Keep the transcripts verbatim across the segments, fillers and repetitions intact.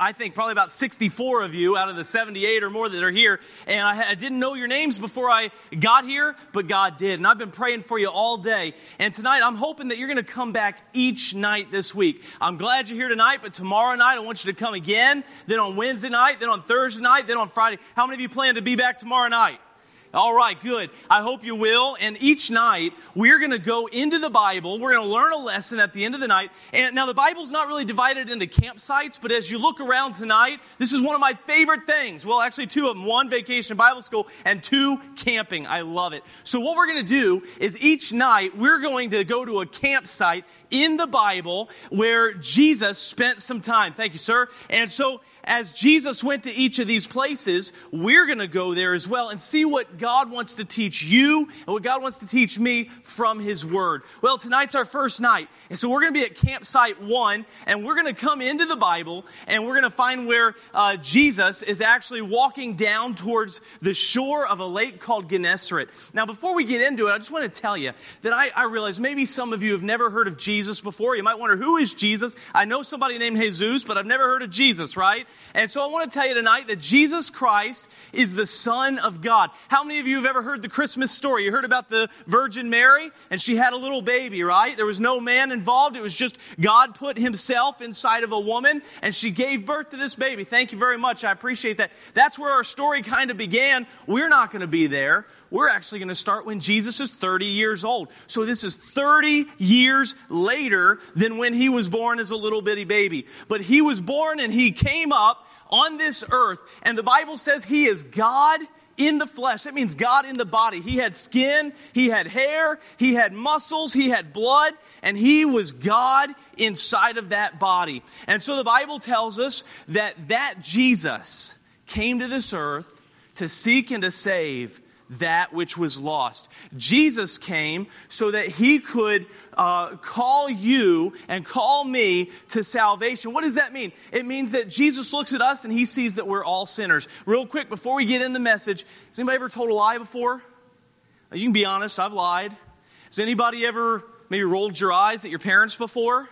I think, probably about sixty-four of you out of the seventy-eight or more that are here. And I, I didn't know your names before I got here, but God did. And I've been praying for you all day. And tonight, I'm hoping that you're going to come back each night this week. I'm glad you're here tonight, but tomorrow night, I want you to come again. Then on Wednesday night, then on Thursday night, then on Friday. How many of you plan to be back tomorrow night? All right, good. I hope you will. And each night, we're going to go into the Bible. We're going to learn a lesson at the end of the night. And now the Bible's not really divided into campsites, but as you look around tonight, this is one of my favorite things. Well, actually two of them. One, Vacation Bible School, and two, camping. I love it. So what we're going to do is each night, we're going to go to a campsite in the Bible where Jesus spent some time. Thank you, sir. And so as Jesus went to each of these places, we're going to go there as well and see what God wants to teach you and what God wants to teach me from His Word. Well, tonight's our first night, and so we're going to be at campsite one, and we're going to come into the Bible, and we're going to find where uh, Jesus is actually walking down towards the shore of a lake called Gennesaret. Now, before we get into it, I just want to tell you that I, I realize maybe some of you have never heard of Jesus before. You might wonder, who is Jesus? I know somebody named Jesus, but I've never heard of Jesus, right? And so I want to tell you tonight that Jesus Christ is the Son of God. How many of you have ever heard the Christmas story? You heard about the Virgin Mary, and she had a little baby, right? There was no man involved. It was just God put Himself inside of a woman, and she gave birth to this baby. Thank you very much. I appreciate that. That's where our story kind of began. We're not going to be there. We're actually going to start when Jesus is thirty years old. So this is thirty years later than when He was born as a little bitty baby. But He was born and He came up on this earth. And the Bible says He is God in the flesh. That means God in the body. He had skin, He had hair, He had muscles, He had blood, and He was God inside of that body. And so the Bible tells us that that Jesus came to this earth to seek and to save that which was lost. Jesus came so that He could uh, call you and call me to salvation. What does that mean? It means that Jesus looks at us and He sees that we're all sinners. Real quick, before we get in the message, has anybody ever told a lie before? You can be honest, I've lied. Has anybody ever maybe rolled your eyes at your parents before?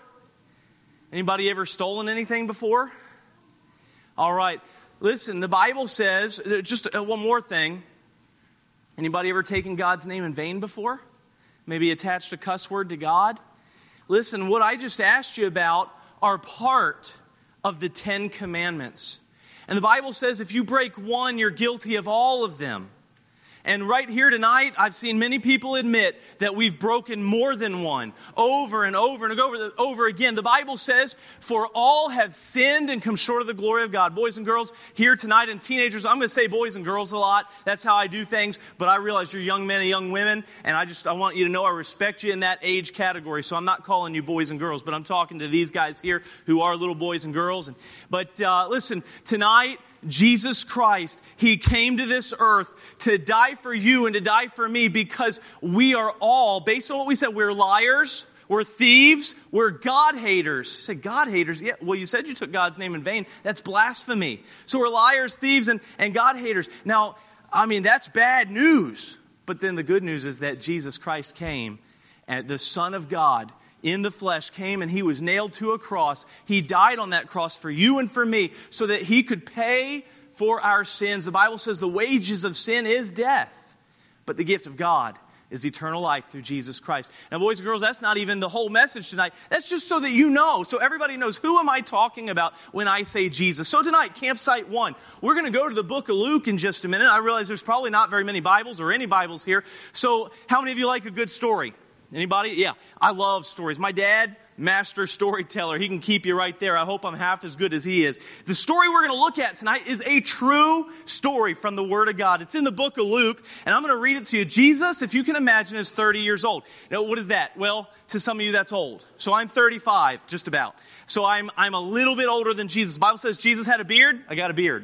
Anybody ever stolen anything before? All right. Listen, the Bible says, just one more thing. Anybody ever taken God's name in vain before? Maybe attached a cuss word to God? Listen, what I just asked you about are part of the Ten Commandments. And the Bible says if you break one, you're guilty of all of them. And right here tonight, I've seen many people admit that we've broken more than one, over and over and over, over again. The Bible says, for all have sinned and come short of the glory of God. Boys and girls here tonight, and teenagers, I'm going to say boys and girls a lot. That's how I do things. But I realize you're young men and young women, and I just I want you to know I respect you in that age category. So I'm not calling you boys and girls, but I'm talking to these guys here who are little boys and girls. And, but uh, listen, tonight, Jesus Christ, He came to this earth to die for you and to die for me because we are all, based on what we said, we're liars, we're thieves, we're God haters. You say, God haters? Yeah, well, you said you took God's name in vain. That's blasphemy. So we're liars, thieves, and, and God haters. Now, I mean, that's bad news. But then the good news is that Jesus Christ came, and the Son of God, in the flesh, came and He was nailed to a cross. He died on that cross for you and for me so that He could pay for our sins. The Bible says the wages of sin is death, but the gift of God is eternal life through Jesus Christ. Now, boys and girls, that's not even the whole message tonight. That's just so that you know, so everybody knows, who am I talking about when I say Jesus? So tonight, campsite one, we're going to go to the book of Luke in just a minute. I realize there's probably not very many Bibles or any Bibles here. So how many of you like a good story? Anybody? Yeah, I love stories. My dad, master storyteller. He can keep you right there. I hope I'm half as good as he is. The story we're going to look at tonight is a true story from the Word of God. It's in the book of Luke, and I'm going to read it to you. Jesus, if you can imagine, is thirty years old. Now, what is that? Well, to some of you, that's old. So I'm thirty-five, just about. So I'm I'm a little bit older than Jesus. The Bible says Jesus had a beard. I got a beard.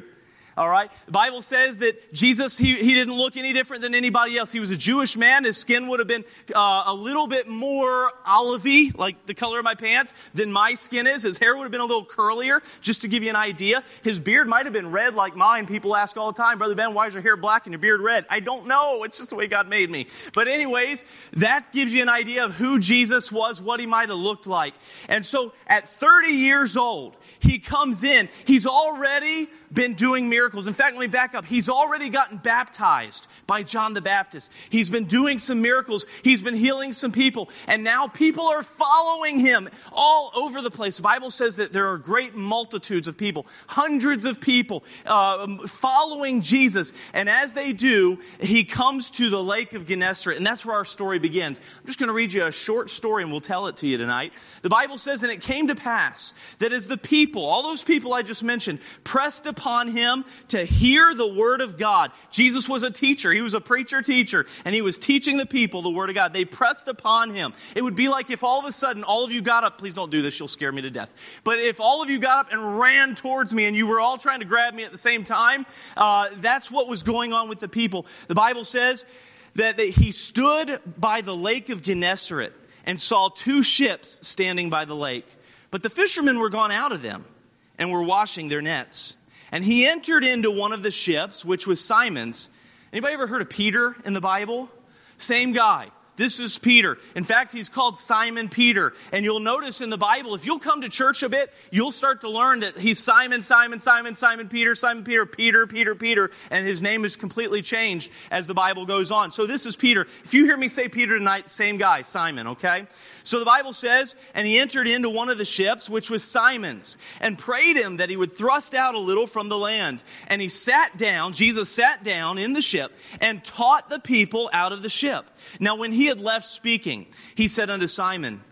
All right. The Bible says that Jesus, he, he didn't look any different than anybody else. He was a Jewish man. His skin would have been uh, a little bit more olivey, like the color of my pants, than my skin is. His hair would have been a little curlier, just to give you an idea. His beard might have been red like mine. People ask all the time, Brother Ben, why is your hair black and your beard red? I don't know. It's just the way God made me. But anyways, that gives you an idea of who Jesus was, what he might have looked like. And so at thirty years old, he comes in. He's already been doing miracles. In fact, let me back up. He's already gotten baptized by John the Baptist. He's been doing some miracles. He's been healing some people. And now people are following him all over the place. The Bible says that there are great multitudes of people, hundreds of people uh, following Jesus. And as they do, he comes to the lake of Gennesaret. And that's where our story begins. I'm just going to read you a short story and we'll tell it to you tonight. The Bible says, and it came to pass that as the people, all those people I just mentioned, pressed upon him to hear the word of God. Jesus was a teacher. He was a preacher teacher. And he was teaching the people the word of God. They pressed upon him. It would be like if all of a sudden all of you got up. Please don't do this. You'll scare me to death. But if all of you got up and ran towards me and you were all trying to grab me at the same time, uh, that's what was going on with the people. The Bible says that, that he stood by the lake of Gennesaret and saw two ships standing by the lake. But the fishermen were gone out of them and were washing their nets. And he entered into one of the ships, which was Simon's. Anybody ever heard of Peter in the Bible? Same guy. This is Peter. In fact, he's called Simon Peter. And you'll notice in the Bible, if you'll come to church a bit, you'll start to learn that he's Simon, Simon, Simon, Simon Peter, Simon Peter, Peter, Peter, Peter. And his name is completely changed as the Bible goes on. So this is Peter. If you hear me say Peter tonight, same guy, Simon, okay? So the Bible says, and he entered into one of the ships, which was Simon's, and prayed him that he would thrust out a little from the land. And he sat down, Jesus sat down in the ship, and taught the people out of the ship. Now when he had left speaking, he said unto Simon,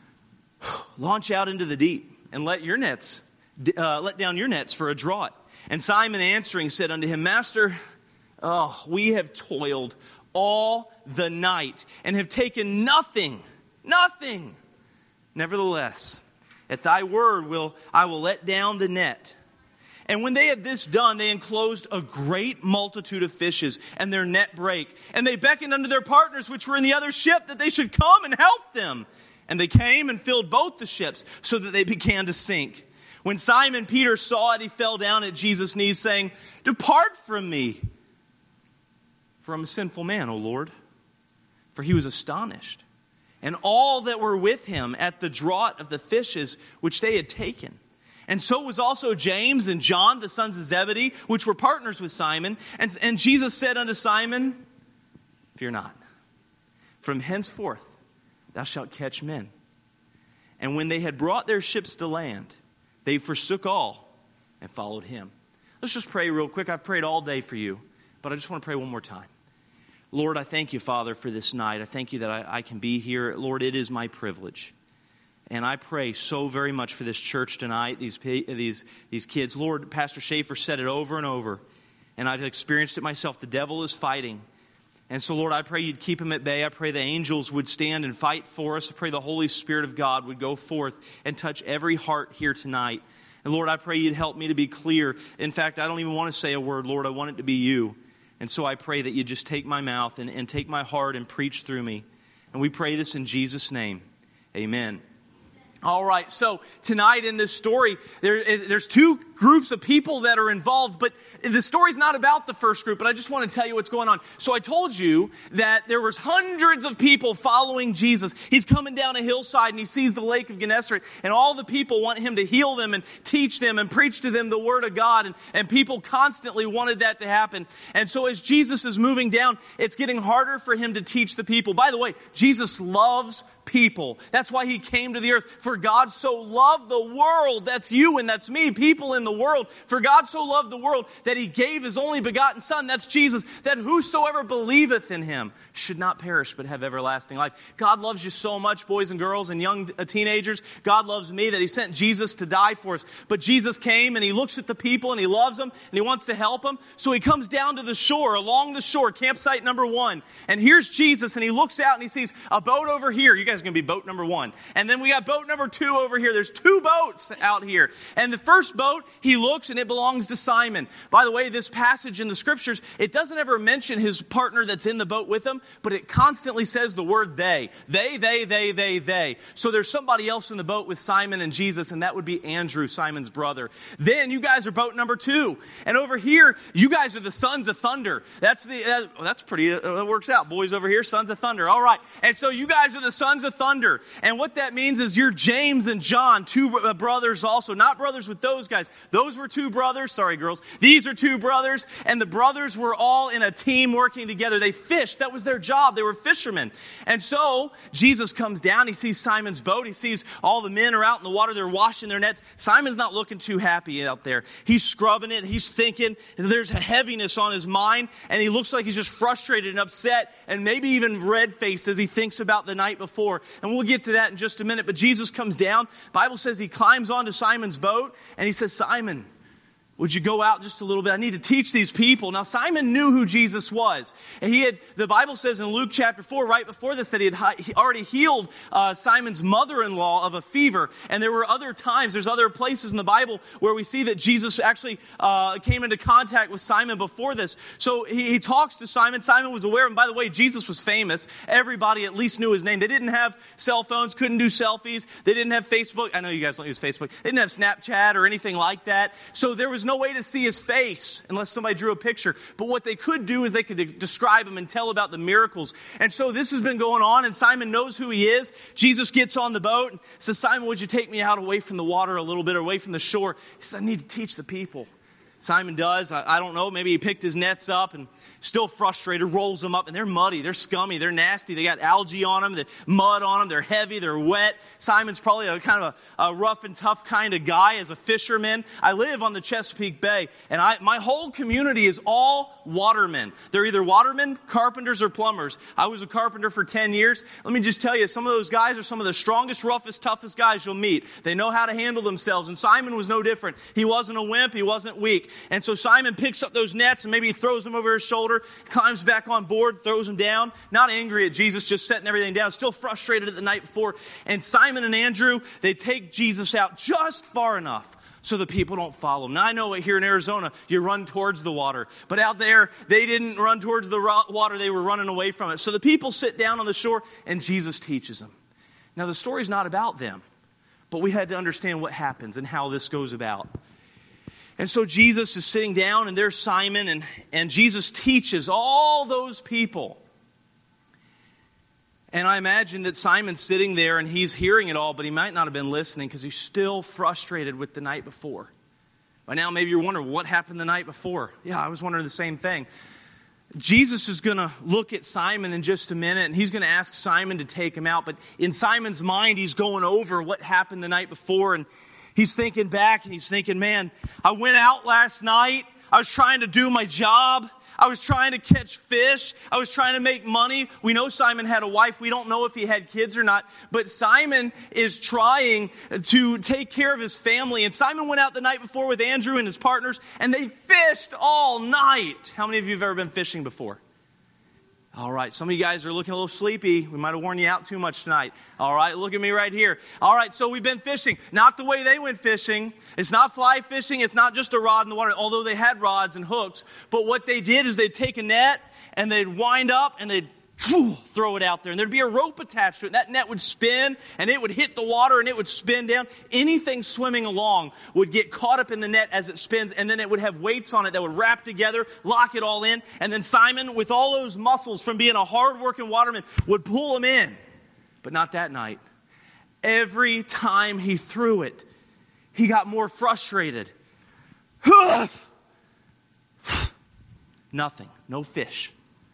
launch out into the deep, and let your nets, uh, let down your nets for a draught. And Simon answering said unto him, Master, oh, we have toiled all the night, and have taken nothing, nothing. Nevertheless, at thy word will I will let down the net. And when they had this done, they enclosed a great multitude of fishes, and their net brake. And they beckoned unto their partners which were in the other ship that they should come and help them. And they came and filled both the ships, so that they began to sink. When Simon Peter saw it, he fell down at Jesus' knees, saying, Depart from me, for I'm a sinful man, O Lord. For he was astonished, and all that were with him at the draught of the fishes which they had taken. And so was also James and John, the sons of Zebedee, which were partners with Simon. And, and Jesus said unto Simon, Fear not. From henceforth thou shalt catch men. And when they had brought their ships to land, they forsook all and followed him. Let's just pray real quick. I've prayed all day for you, but I just want to pray one more time. Lord, I thank you, Father, for this night. I thank you that I, I can be here. Lord, it is my privilege. And I pray so very much for this church tonight, these these these kids. Lord, Pastor Schaefer said it over and over, and I've experienced it myself. The devil is fighting. And so, Lord, I pray you'd keep him at bay. I pray the angels would stand and fight for us. I pray the Holy Spirit of God would go forth and touch every heart here tonight. And Lord, I pray you'd help me to be clear. In fact, I don't even want to say a word, Lord. I want it to be you. And so I pray that you just take my mouth and, and take my heart and preach through me. And we pray this in Jesus' name. Amen. All right, so tonight in this story, there, there's two groups of people that are involved, but the story's not about the first group, but I just want to tell you what's going on. So I told you that there was hundreds of people following Jesus. He's coming down a hillside and he sees the lake of Gennesaret, and all the people want him to heal them and teach them and preach to them the word of God, and, and people constantly wanted that to happen. And so as Jesus is moving down, it's getting harder for him to teach the people. By the way, Jesus loves people. That's why he came to the earth. For God so loved the world, that's you and that's me, people in the world. For God so loved the world that he gave his only begotten Son, that's Jesus, that whosoever believeth in him should not perish but have everlasting life. God loves you so much, boys and girls and young teenagers. God loves me that he sent Jesus to die for us. But Jesus came and he looks at the people and he loves them and he wants to help them. So he comes down to the shore, along the shore, campsite number one. And here's Jesus, and he looks out and he sees a boat over here. You guys guys are going to be boat number one. And then we got boat number two over here. There's two boats out here. And the first boat, he looks and it belongs to Simon. By the way, this passage in the scriptures, it doesn't ever mention his partner that's in the boat with him, but it constantly says the word they. They, they, they, they, they. So there's somebody else in the boat with Simon and Jesus, and that would be Andrew, Simon's brother. Then you guys are boat number two. And over here, you guys are the sons of thunder. That's the, uh, that's pretty, uh, that works out. Boys over here, sons of thunder. All right. And so you guys are the sons of thunder. And what that means is you're James and John, two uh, brothers also. Not brothers with those guys. Those were two brothers. Sorry, girls. These are two brothers. And the brothers were all in a team working together. They fished. That was their job. They were fishermen. And so Jesus comes down. He sees Simon's boat. He sees all the men are out in the water. They're washing their nets. Simon's not looking too happy out there. He's scrubbing it. He's thinking. There's a heaviness on his mind. And he looks like he's just frustrated and upset and maybe even red-faced as he thinks about the night before. And we'll get to that in just a minute. But Jesus comes down. The Bible says he climbs onto Simon's boat and he says, Simon, would you go out just a little bit? I need to teach these people. Now, Simon knew who Jesus was. And he had, the Bible says in Luke chapter four, right before this, that he had he already healed uh, Simon's mother-in-law of a fever. And there were other times, there's other places in the Bible where we see that Jesus actually uh, came into contact with Simon before this. So he, he talks to Simon. Simon was aware. And by the way, Jesus was famous. Everybody at least knew his name. They didn't have cell phones, couldn't do selfies. They didn't have Facebook. I know you guys don't use Facebook. They didn't have Snapchat or anything like that. So there was no way to see his face unless somebody drew a picture. But what they could do is they could de- describe him and tell about the miracles. And so this has been going on, and Simon knows who he is. Jesus gets on the boat and says, Simon, would you take me out away from the water a little bit, or away from the shore? He says, I need to teach the people. Simon does. I, I don't know. Maybe he picked his nets up and still frustrated, rolls them up, and they're muddy. They're scummy. They're nasty. They got algae on them. They're mud on them. They're heavy. They're wet. Simon's probably a kind of a, a rough and tough kind of guy as a fisherman. I live on the Chesapeake Bay, and I, my whole community is all watermen. They're either watermen, carpenters, or plumbers. I was a carpenter for ten years. Let me just tell you, some of those guys are some of the strongest, roughest, toughest guys you'll meet. They know how to handle themselves, and Simon was no different. He wasn't a wimp. He wasn't weak. And so Simon picks up those nets and maybe he throws them over his shoulder, climbs back on board, throws them down. Not angry at Jesus, just setting everything down. Still frustrated at the night before. And Simon and Andrew, they take Jesus out just far enough so the people don't follow him. Now, I know here in Arizona, you run towards the water. But out there, they didn't run towards the water. They were running away from it. So the people sit down on the shore and Jesus teaches them. Now, the story's not about them. But we had to understand what happens and how this goes about. And so Jesus is sitting down, and there's Simon, and, and Jesus teaches all those people. And I imagine that Simon's sitting there, and he's hearing it all, but he might not have been listening because he's still frustrated with the night before. By now, maybe you're wondering, what happened the night before? Yeah, I was wondering the same thing. Jesus is going to look at Simon in just a minute, and he's going to ask Simon to take him out. But in Simon's mind, he's going over what happened the night before, and he's thinking back, and he's thinking, man, I went out last night. I was trying to do my job. I was trying to catch fish. I was trying to make money. We know Simon had a wife. We don't know if he had kids or not. But Simon is trying to take care of his family. And Simon went out the night before with Andrew and his partners, and they fished all night. How many of you have ever been fishing before? All right, some of you guys are looking a little sleepy. We might have worn you out too much tonight. All right, look at me right here. All right, so we've been fishing. Not the way they went fishing. It's not fly fishing. It's not just a rod in the water, although they had rods and hooks. But what they did is they'd take a net and they'd wind up and they'd throw it out there. And there'd be a rope attached to it. That net would spin and it would hit the water and it would spin down. Anything swimming along would get caught up in the net as it spins, and then it would have weights on it that would wrap together, lock it all in. And then Simon, with all those muscles from being a hard-working waterman, would pull them in. But not that night. Every time he threw it, he got more frustrated. Nothing. No fish.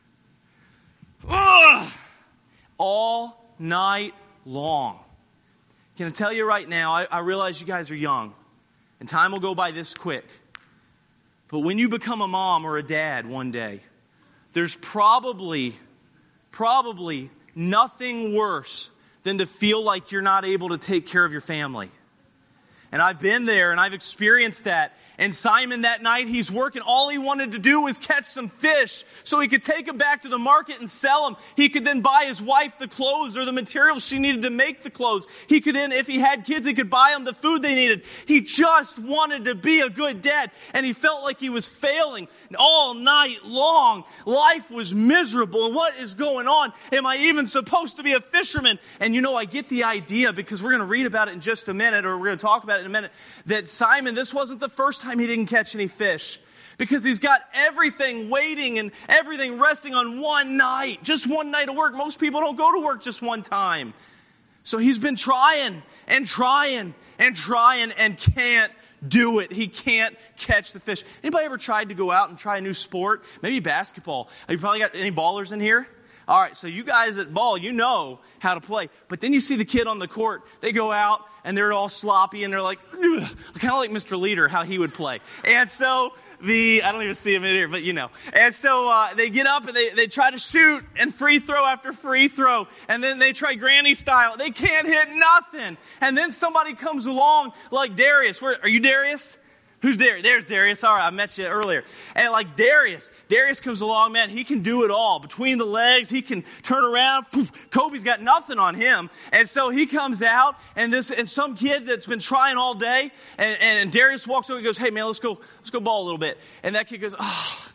Ugh! All night long. Can I tell you right now, I, I realize you guys are young, and time will go by this quick. But when you become a mom or a dad one day, there's probably, probably nothing worse than to feel like you're not able to take care of your family. And I've been there and I've experienced that. And Simon that night, he's working. All he wanted to do was catch some fish so he could take them back to the market and sell them. He could then buy his wife the clothes or the materials she needed to make the clothes. He could then, if he had kids, he could buy them the food they needed. He just wanted to be a good dad. And he felt like he was failing all night long. Life was miserable. What is going on? Am I even supposed to be a fisherman? And you know, I get the idea, because we're going to read about it in just a minute, or we're going to talk about it in a minute, that Simon, this wasn't the first time he didn't catch any fish, because he's got everything waiting and everything resting on one night, just one night of work. Most people don't go to work just one time. So he's been trying and trying and trying and can't do it. He can't catch the fish. Anybody ever tried to go out and try a new sport? Maybe basketball. You probably got any ballers in here? All right, so you guys at ball, you know how to play. But then you see the kid on the court. They go out, and they're all sloppy, and they're like, kind of like Mister Leader, how he would play. And so the, I don't even see him in here, but you know. And so uh, they get up, and they, they try to shoot, and free throw after free throw. And then they try granny style. They can't hit nothing. And then somebody comes along like Darius. Where, are you Darius? Who's Darius? There's Darius. All right, I met you earlier. And like Darius, Darius comes along, man, he can do it all. Between the legs, he can turn around. Kobe's got nothing on him. And so he comes out, and this and some kid that's been trying all day, and, and Darius walks over and goes, hey, man, let's go, let's go ball a little bit. And that kid goes, oh,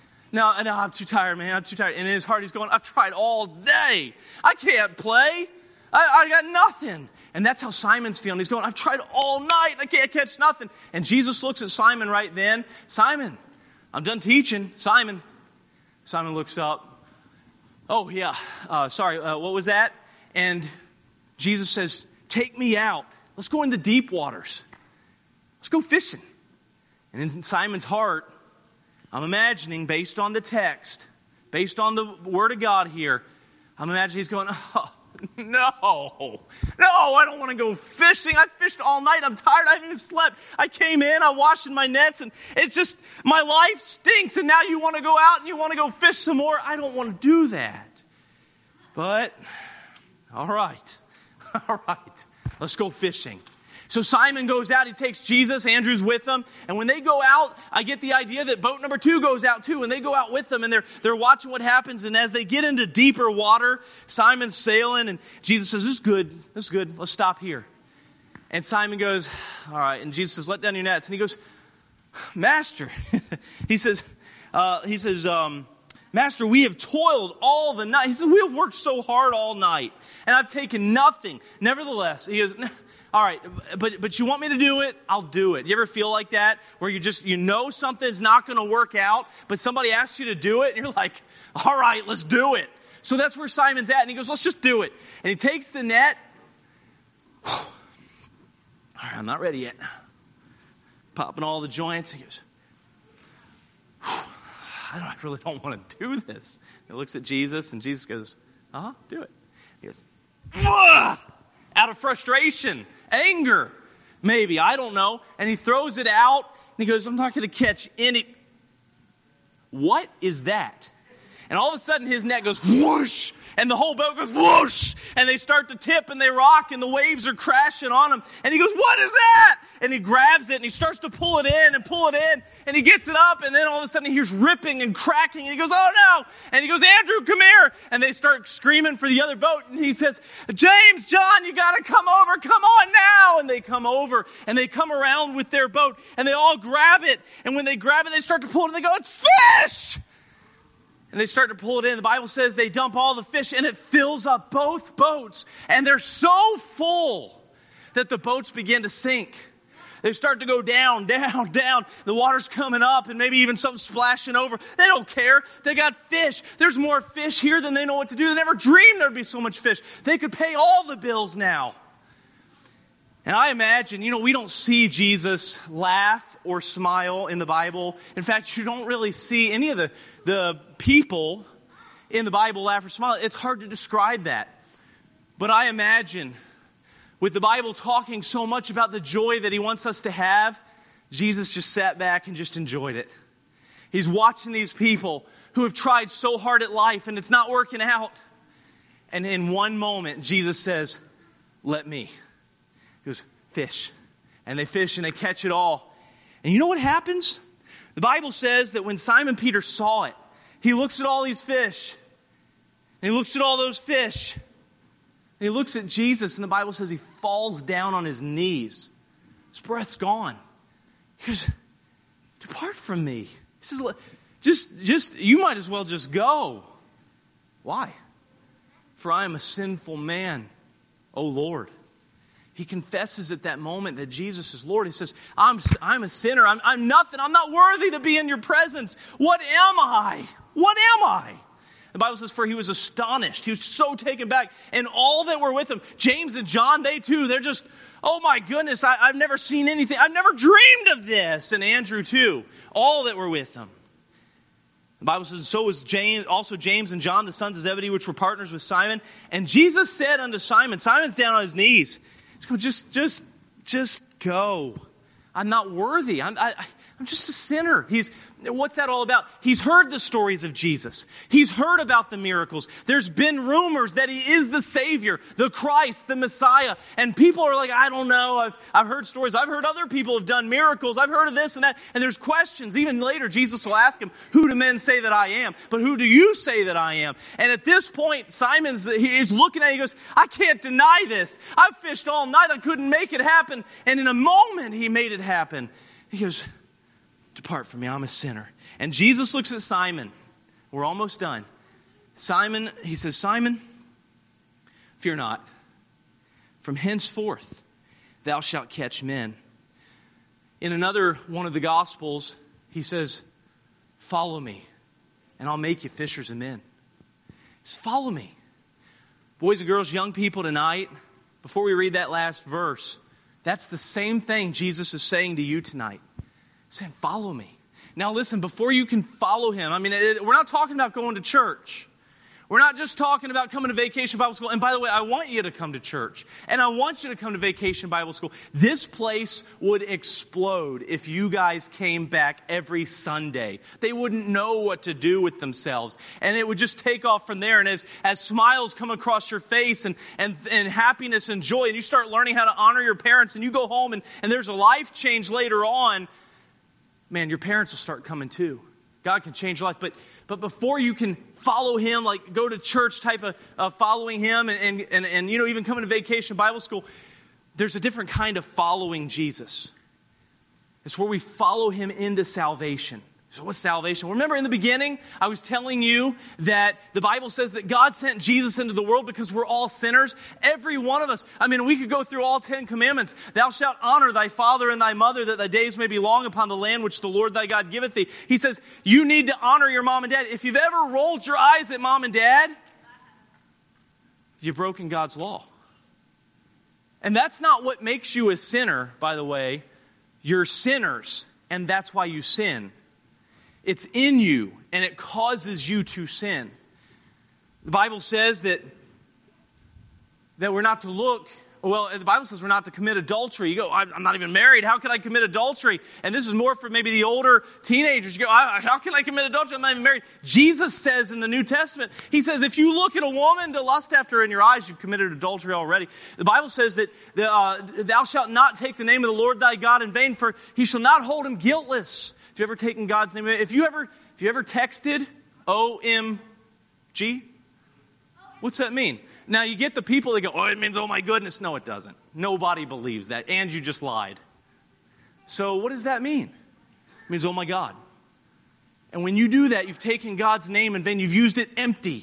no, no, I'm too tired, man. I'm too tired. And in his heart, he's going, I've tried all day. I can't play. I, I got nothing. And that's how Simon's feeling. He's going, I've tried all night. I can't catch nothing. And Jesus looks at Simon right then. Simon, I'm done teaching. Simon. Simon looks up. Oh, yeah. Uh, sorry, uh, what was that? And Jesus says, take me out. Let's go into deep waters. Let's go fishing. And in Simon's heart, I'm imagining, based on the text, based on the Word of God here, I'm imagining he's going, oh, No, no, I don't want to go fishing. I fished all night. I'm tired. I haven't even slept. I came in, I'm washing my nets, and it's just, my life stinks, and now you want to go out and you want to go fish some more. I don't want to do that. But, all right, all right, let's go fishing. So Simon goes out, he takes Jesus, Andrew's with them, and when they go out, I get the idea that boat number two goes out too, and they go out with them, and they're they're watching what happens, and as they get into deeper water, Simon's sailing, and Jesus says, this is good, this is good, let's stop here. And Simon goes, all right, and Jesus says, let down your nets, and he goes, Master, he says, uh, he says, um, Master, we have toiled all the night. He says, we have worked so hard all night, and I've taken nothing. Nevertheless, he goes, all right, but but you want me to do it? I'll do it. You ever feel like that? Where you just, you know something's not going to work out, but somebody asks you to do it, and you're like, all right, let's do it. So that's where Simon's at, and he goes, let's just do it. And he takes the net. All right, I'm not ready yet. Popping all the joints. He goes, I, don't, I really don't want to do this. He looks at Jesus, and Jesus goes, uh-huh, do it. He goes, ugh! Out of frustration, anger, maybe, I don't know. And he throws it out, and he goes, I'm not going to catch any. What is that? And all of a sudden, his net goes whoosh, and the whole boat goes whoosh, and they start to tip, and they rock, and the waves are crashing on him. And he goes, what is that? And he grabs it, and he starts to pull it in and pull it in, and he gets it up, and then all of a sudden he hears ripping and cracking, and he goes, oh no! And he goes, Andrew, come here! And they start screaming for the other boat, and he says, James, John, you gotta come over, come on now! And they come over, and they come around with their boat, and they all grab it, and when they grab it, they start to pull it, and they go, it's fish! And they start to pull it in. The Bible says they dump all the fish, and it fills up both boats. And they're so full that the boats begin to sink. They start to go down, down, down. The water's coming up, and maybe even something splashing over. They don't care. They got fish. There's more fish here than they know what to do. They never dreamed there'd be so much fish. They could pay all the bills now. And I imagine, you know, we don't see Jesus laugh or smile in the Bible. In fact, you don't really see any of the, the people in the Bible laugh or smile. It's hard to describe that. But I imagine, with the Bible talking so much about the joy that he wants us to have, Jesus just sat back and just enjoyed it. He's watching these people who have tried so hard at life and it's not working out. And in one moment, Jesus says, let me. He goes, fish. And they fish and they catch it all. And you know what happens? The Bible says that when Simon Peter saw it, he looks at all these fish. And he looks at all those fish. And he looks at Jesus, and the Bible says he falls down on his knees. His breath's gone. He goes, depart from me. He says, just, just, you might as well just go. Why? For I am a sinful man, O Lord. He confesses at that moment that Jesus is Lord. He says, I'm, I'm a sinner. I'm, I'm nothing. I'm not worthy to be in your presence. What am I? What am I? The Bible says, for he was astonished. He was so taken back. And all that were with him, James and John, they too, they're just, oh my goodness, I, I've never seen anything. I've never dreamed of this. And Andrew too, all that were with him. The Bible says, so was James, also James and John, the sons of Zebedee, which were partners with Simon. And Jesus said unto Simon, Simon's down on his knees. He's going, just, just, just go. I'm not worthy. I'm, I, I'm just a sinner. He's, what's that all about? He's heard the stories of Jesus. He's heard about the miracles. There's been rumors that he is the Savior, the Christ, the Messiah. And people are like, I don't know. I've, I've heard stories. I've heard other people have done miracles. I've heard of this and that. And there's questions. Even later, Jesus will ask him, who do men say that I am? But who do you say that I am? And at this point, Simon's, he's looking at it. He goes, I can't deny this. I've fished all night. I couldn't make it happen. And in a moment, he made it happen. He goes, depart from me, I'm a sinner. And Jesus looks at Simon. We're almost done. Simon, he says, Simon, fear not. From henceforth, thou shalt catch men. In another one of the Gospels, he says, follow me, and I'll make you fishers of men. He says, follow me. Boys and girls, young people tonight, before we read that last verse, that's the same thing Jesus is saying to you tonight. Saying, follow me. Now listen, before you can follow him, I mean, it, we're not talking about going to church. We're not just talking about coming to Vacation Bible School. And by the way, I want you to come to church. And I want you to come to Vacation Bible School. This place would explode if you guys came back every Sunday. They wouldn't know what to do with themselves. And it would just take off from there. And as, as smiles come across your face and, and, and happiness and joy, and you start learning how to honor your parents, and you go home and, and there's a life change later on, man, your parents will start coming too. God can change your life. But but before you can follow him, like go to church type of uh, following him and, and, and, and, you know, even coming to Vacation Bible School, there's a different kind of following Jesus. It's where we follow him into salvation. So what's salvation? Remember in the beginning, I was telling you that the Bible says that God sent Jesus into the world because we're all sinners. Every one of us. I mean, we could go through all ten commandments. Thou shalt honor thy father and thy mother, that thy days may be long upon the land which the Lord thy God giveth thee. He says, you need to honor your mom and dad. If you've ever rolled your eyes at mom and dad, you've broken God's law. And that's not what makes you a sinner, by the way. You're sinners, and that's why you sin. It's in you, and it causes you to sin. The Bible says that, that we're not to look, well, the Bible says we're not to commit adultery. You go, I'm not even married. How can I commit adultery? And this is more for maybe the older teenagers. You go, how can I commit adultery? I'm not even married. Jesus says in the New Testament, he says, if you look at a woman to lust after her in your eyes, you've committed adultery already. The Bible says that the, uh, thou shalt not take the name of the Lord thy God in vain, for he shall not hold him guiltless. Have you ever taken God's name? If you ever, if you ever texted O M G, what's that mean? Now you get the people that go, oh, it means oh my goodness. No, it doesn't. Nobody believes that, and you just lied. So what does that mean? It means oh my God. And when you do that, you've taken God's name in vain. You've used it empty.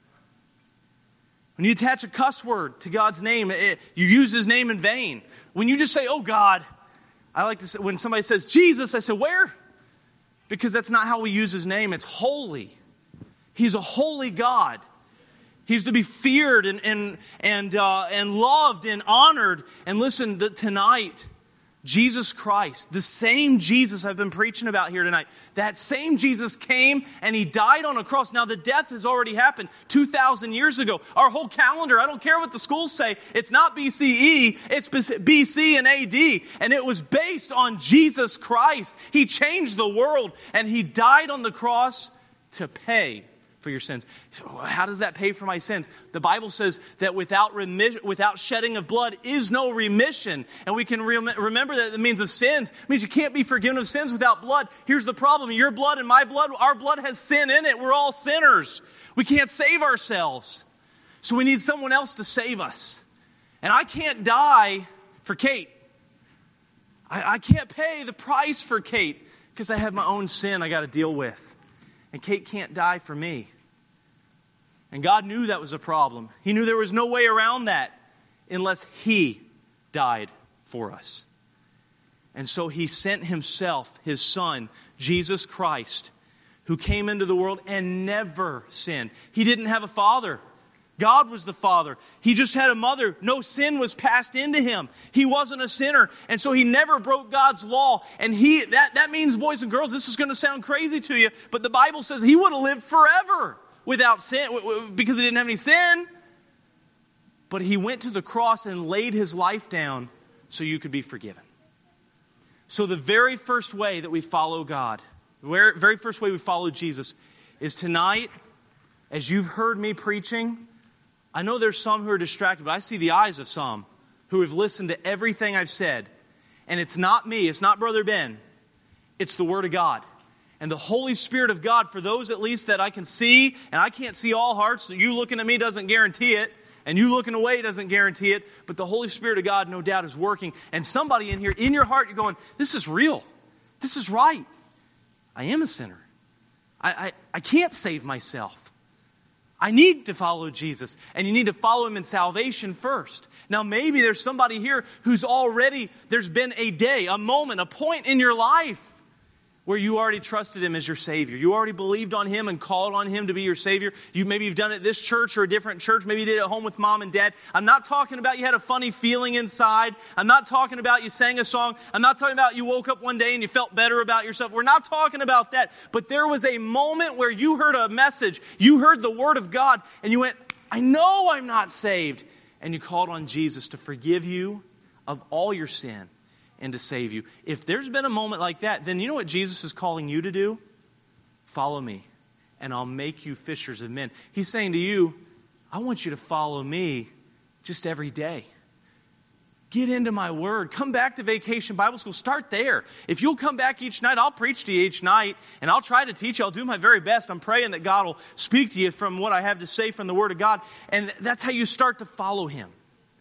When you attach a cuss word to God's name, it, you use his name in vain. When you just say, oh God, I like to say, when somebody says Jesus, I say, where? Because that's not how we use his name. It's holy. He's a holy God. He's to be feared and and and uh, and loved and honored. And listen, the, tonight, Jesus Christ, the same Jesus I've been preaching about here tonight, that same Jesus came and he died on a cross. Now the death has already happened two thousand years ago. Our whole calendar, I don't care what the schools say, it's not B C E, it's B C and A D. And it was based on Jesus Christ. He changed the world and he died on the cross to pay for your sins. So how does that pay for my sins? The Bible says that without remission, without shedding of blood is no remission. And we can rem- remember that it means of sins. It means you can't be forgiven of sins without blood. Here's the problem. Your blood and my blood, our blood has sin in it. We're all sinners. We can't save ourselves. So we need someone else to save us. And I can't die for Kate. I, I can't pay the price for Kate because I have my own sin I got to deal with. And Kate can't die for me. And God knew that was a problem. He knew there was no way around that unless He died for us. And so He sent Himself, His Son, Jesus Christ, who came into the world and never sinned. He didn't have a father. God was the father. He just had a mother. No sin was passed into him. He wasn't a sinner. And so he never broke God's law. And he that, that means, boys and girls, this is going to sound crazy to you, but the Bible says he would have lived forever without sin because he didn't have any sin. But he went to the cross and laid his life down so you could be forgiven. So the very first way that we follow God, the very first way we follow Jesus is tonight, as you've heard me preaching, I know there's some who are distracted, but I see the eyes of some who have listened to everything I've said. And it's not me, it's not Brother Ben. It's the Word of God. And the Holy Spirit of God, for those at least that I can see, and I can't see all hearts, so you looking at me doesn't guarantee it, and you looking away doesn't guarantee it, but the Holy Spirit of God no doubt is working. And somebody in here, in your heart, you're going, this is real. This is right. I am a sinner. I, I, I can't save myself. I need to follow Jesus, and you need to follow Him in salvation first. Now, maybe there's somebody here who's already, there's been a day, a moment, a point in your life where you already trusted Him as your Savior. You already believed on Him and called on Him to be your Savior. You Maybe you've done it at this church or a different church. Maybe you did it at home with mom and dad. I'm not talking about you had a funny feeling inside. I'm not talking about you sang a song. I'm not talking about you woke up one day and you felt better about yourself. We're not talking about that. But there was a moment where you heard a message. You heard the Word of God and you went, I know I'm not saved. And you called on Jesus to forgive you of all your sin and to save you. If there's been a moment like that, then you know what Jesus is calling you to do? Follow me, and I'll make you fishers of men. He's saying to you, I want you to follow me just every day. Get into my Word. Come back to Vacation Bible School. Start there. If you'll come back each night, I'll preach to you each night, and I'll try to teach you. I'll do my very best. I'm praying that God will speak to you from what I have to say from the Word of God, and that's how you start to follow Him.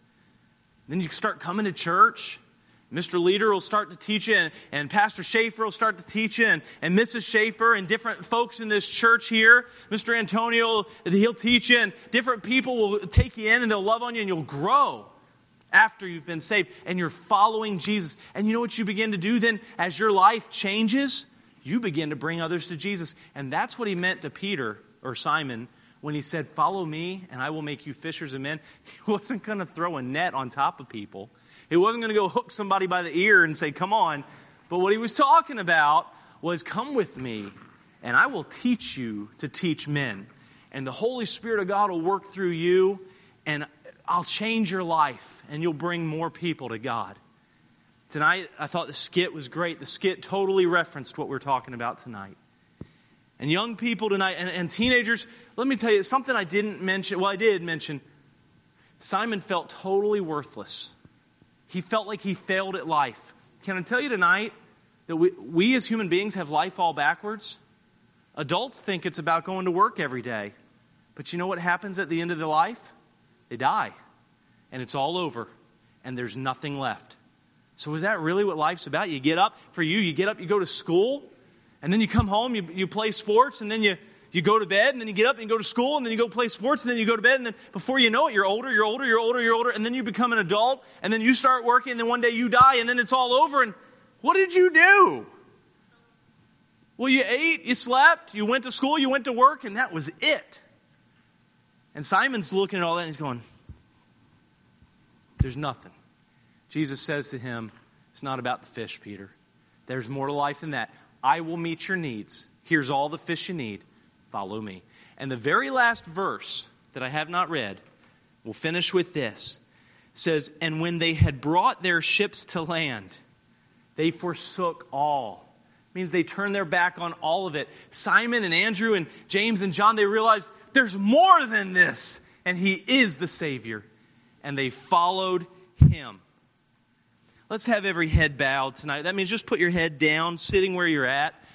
Then you start coming to church. Mister Leader will start to teach you, and, and Pastor Schaefer will start to teach you, and, and Missus Schaefer, and different folks in this church here. Mister Antonio, he'll teach you, and different people will take you in, and they'll love on you, and you'll grow after you've been saved, and you're following Jesus. And you know what you begin to do then? As your life changes, you begin to bring others to Jesus. And that's what He meant to Peter, or Simon, when He said, follow me, and I will make you fishers of men. He wasn't going to throw a net on top of people. He wasn't going to go hook somebody by the ear and say, come on. But what He was talking about was, come with me, and I will teach you to teach men. And the Holy Spirit of God will work through you, and I'll change your life, and you'll bring more people to God. Tonight, I thought the skit was great. The skit totally referenced what we're talking about tonight. And young people tonight, and, and teenagers, let me tell you, something I didn't mention, well, I did mention, Simon felt totally worthless. He felt like he failed at life. Can I tell you tonight that we, we as human beings have life all backwards? Adults think it's about going to work every day. But you know what happens at the end of their life? They die. And it's all over. And there's nothing left. So is that really what life's about? You get up, for you, you get up, you go to school, and then you come home, you, you play sports, and then you... You go to bed, and then you get up and you go to school, and then you go play sports, and then you go to bed, and then before you know it, you're older, you're older, you're older, you're older, and then you become an adult, and then you start working, and then one day you die, and then it's all over, and what did you do? Well, you ate, you slept, you went to school, you went to work, and that was it. And Simon's looking at all that, and he's going, there's nothing. Jesus says to him, it's not about the fish, Peter. There's more to life than that. I will meet your needs. Here's all the fish you need. Follow me. And the very last verse that I have not read, we'll finish with this, says, and when they had brought their ships to land, they forsook all. means they turned their back on all of it. Simon and Andrew and James and John, they realized there's more than this, and he is the Savior. And they followed him. Let's have every head bowed tonight. That means just put your head down, sitting where you're at.